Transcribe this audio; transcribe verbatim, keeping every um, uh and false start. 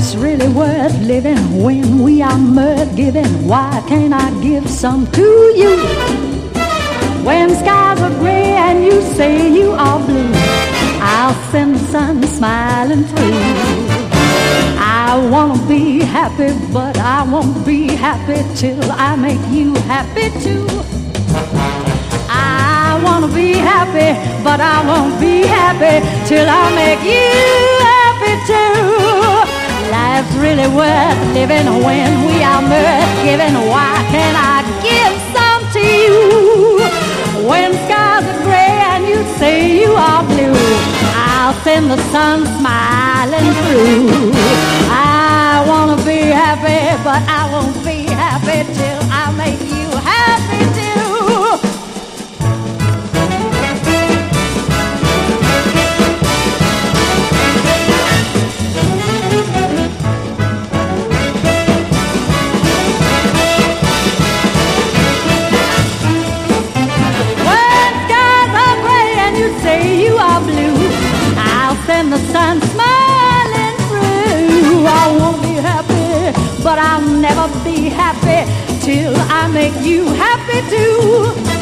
Life's really worth living when we are mirth giving. Why can't I give some to you? When skies are gray and you say you are blue, I'll send the sun smiling through. I wanna be happy, but I won't be happy till I make you happy too. I wanna be happy, but I won't be happy till I make you happy too. Life's really worth living when we are mirth giving. Why can't I give some to you? When skies are gray and you say you are blue, I'll send the sun smiling through. I wanna be happy, but I won't be happy till I make you happy too. And the sun smiling through. I won't be happy, but I'll never be happy till I make you happy too.